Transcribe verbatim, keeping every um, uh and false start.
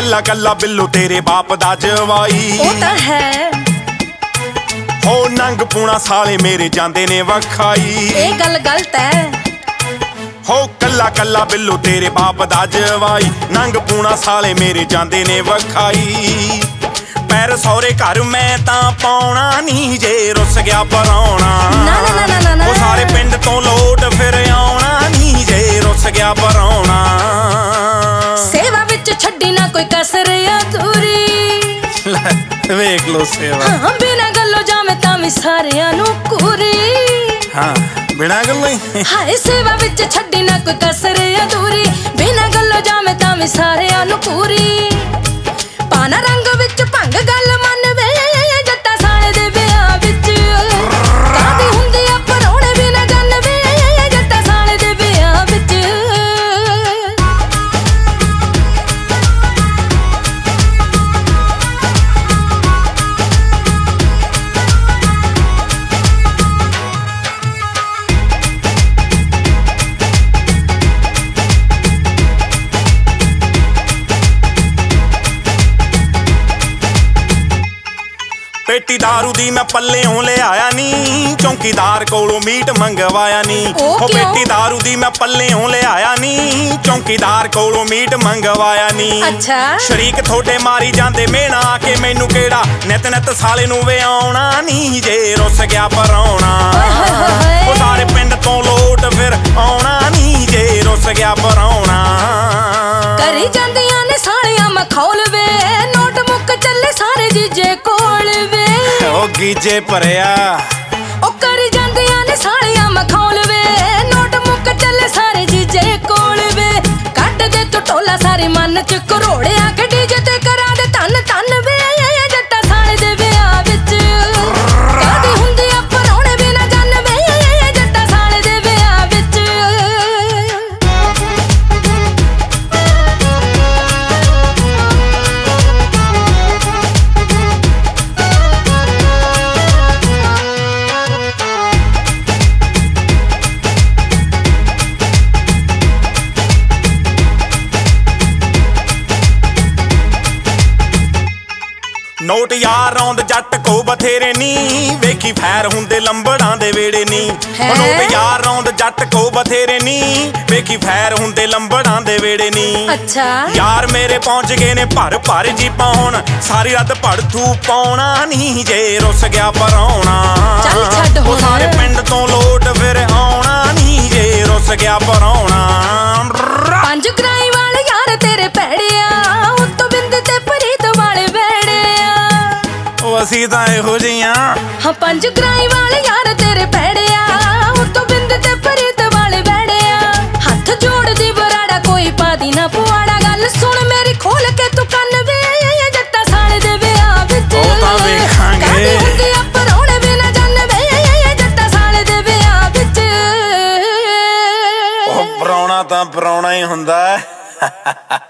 कल्ला कल्ला बिल्लू तेरे बाप दा जवाई ओ तां है हो नंग पूना साले मेरे जांदे ने वखाई ए गल गलत है हो कल्ला कल्ला बिल्लू तेरे बाप दा जवाई नंग पूना साले मेरे जांदे ने वखाई पैर सौरे घर मैं तां पाउणा नी जे रुस गया पराउणा ना ना ना ना ना वो सारे पिंड तो लोट फिर आउणा नी जे रुस गया पराउणा सेवा विच छड्डी ना कोई कसर अधूरी वेख लो सेवा हाँ बिना गल्लो जावे तां वी सारियां नू कूरी हाँ बिना गल्लो ही हाय सेवा विच छड्डी ना कोई कसर अधूरी बिना गल्लो जावे तां वी सारियां नू कूरी पाना रंग विच भंग गल मन वे जट्टा साले दे विआह विच कादी हुंदी आ परौणे बिना गल वे जट्टा साले दे विआह विच पेटी दारू दी मैं पल्लेओं ले आया नी चौकीदार कोलों मीट मंगवाया नी ओ पेटी दारू दी मैं पल्लेओं ले आया नी चौकीदार कोलों मीट मंगवाया नी अच्छा शरीक थोड़े मारी जांदे मेना के मैनू केड़ा नित नित साले नू वे आउणा नी जे रुस गया पराउणा ओ सारे पिंड तो लोट फिर आउणा नी जे रुस गया पराउणा करी जांदियां ने सालियां मखौल वे नोट मुक चले सारे जीजे कोल वे ओ गीजे भरिया ओ करी जांदियां ने सालियां मखौल वे नोट मुक चले सारे जीजे कोल वे कट दे तू टोला सारे मन च करोड़िया के डीजे ते करा दे तन तन वे जट्टा साले दे विआह विच कादी हुंदी आ परौणे बिना जन वे जट्टा साले दे विआह विच नोट यार रौंद जट को बथेरे नी वेखी फैर हुंदे लंबड़ां दे वेड़े नी नोट यार रौंद जट को बथेरे नी वेखी फैर हुंदे लंबड़ां दे वेड़े नी अच्छा यार मेरे पहुंच गए ने भर भर जी पाउण सारी रात भड़थू पाउणा नी जे रुस गया पराउणा चल छड्ड वो सारे पिंड तो लोट फिर आउणा नी जे रुस गया पराउणा पंज ग्राई वाले यार तेरे पैड़िया उत्तों बिंद ते प्रीत वाले वेड़िया असीं तां इहो जिहियां हाँ पंज ग्राई वाले यार तेरे पैड़िया उत्तों बिंद ते प्रीत वाले वेड़िया हथ जोड़ दी बराड़ा कोई पादी ना पुआड़ा गल सुन मेरी खोल के तू कन्न वे जट्टा साले दे विआह विच ओ तां वेखांगे कादी हुंदी आ परौणे बिना जन वे जट्टा साले दे विआह विच ओ पराउणा तां पराउणा ही हुंदा है